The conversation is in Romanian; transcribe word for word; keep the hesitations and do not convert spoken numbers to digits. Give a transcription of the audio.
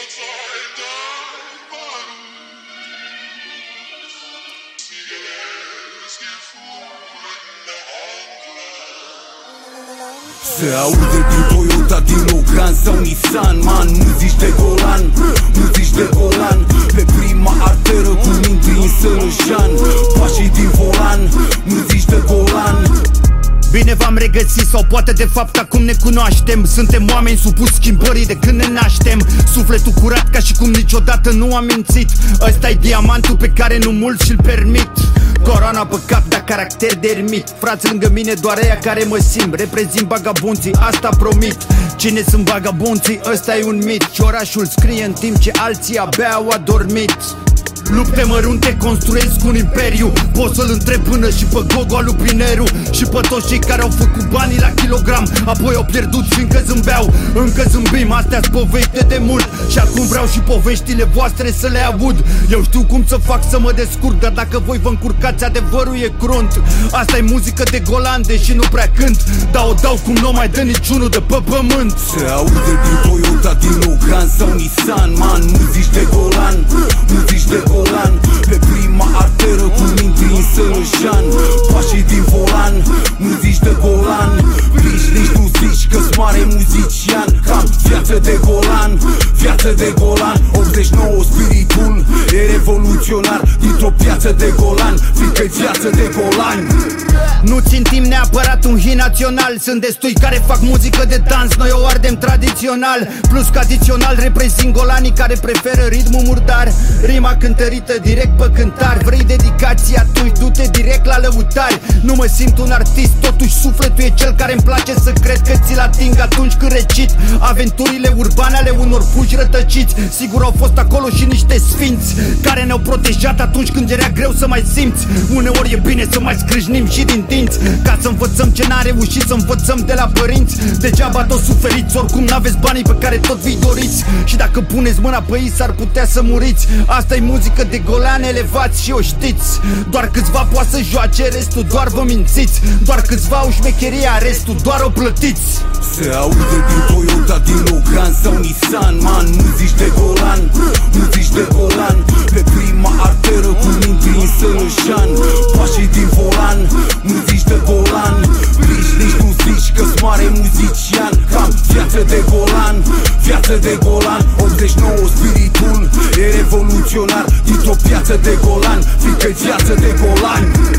Se aude din Toyota, din Logan sau Nissan. Man, nu zici de Golan, nu zici de Golan. Pe prima arteră cum intri în Sărășan, pașii din volan, nu zici de Golan. Bine v-am regăsit, sau poate de fapt acum ne cunoaștem. Suntem oameni supuși schimbării de când ne naștem. Sufletul curat ca și cum niciodată nu am mințit. Ăsta-i diamantul pe care nu mulți și-l permit. Coroana pe cap, dar caracter de ermit. Frați lângă mine doar aia care mă simt. Reprezint vagabonții, asta promit. Cine sunt vagabonții? Ăsta e un mit. Și orașul scrie în timp ce alții abia au adormit. Lupte mărunte construiesc un imperiu. Pot să-l întreb până și pe Gogo Lupineru și pe toți cei care au făcut banii la kilogram, apoi au pierdut și încă zâmbeau. Încă zâmbim, astea-s povești de mult și acum vreau și poveștile voastre să le aud. Eu știu cum să fac să mă descurc, dar dacă voi vă încurcați, adevărul e crunt. Asta e muzică de Golan, deși nu prea cânt, dar o dau cum nu mai dă niciunul de pe pământ. Se aude din Toyota, din Logan sau Nissan. Man, nu zici de Golan, nu zici de Golan. Pe prima arteră cum intri în Sărășan, pașii din volan, nu zici de Golan. Nici, nici nu zici că-s mare muzician. Cam viață de Golan, viață de Golan. optzeci și nouă spiritul e revoluționar dintr-o piață de Golan, fiindcă-i viață de Golan. Nu țin timp neapărat un hit național. Sunt destui care fac muzică de dans, noi o ardem tradițional. Plus că adițional reprezint golanii care preferă ritmul murdar, rima cântărită direct pe cântar. Vrei dedicații? Atunci du-te direct la lăutari. Nu mă simt un artist, totuși sufletul e cel care îmi place să cred că ți-l ating atunci când recit aventurile urbane ale unor puși rătăciți. Sigur au fost acolo și niște sfinți care ne-au protejat atunci când era greu să mai simți. Uneori e bine să mai scrâșnim și din dinți, ca să învățăm ce n-a reușit să învățăm de la părinți. Degeaba tot suferiți, oricum n-aveți banii pe care tot vi doriți. Și dacă puneți mâna pe ei s-ar putea să muriți. Asta-i muzică de Golan, elevați și o știți. Doar câțiva poate să joace, restul doar vă mințiți. Doar câțiva au șmecheria, restul doar o plătiți. Se aude din Toyota, din Logan sau Nissan. Man, nu zici de Golan, nu zici de Golan. Pe prima arteră cum intri în Sărășan, pașii din volan, nu zici de Golan. Nici, nici nu zici că-s mare muzician. Cam viață de Golan, viață de Golan. optzeci și nouă spiritul e revoluționar dintr-o piață de Golan, fiindcă-i viață de Golan.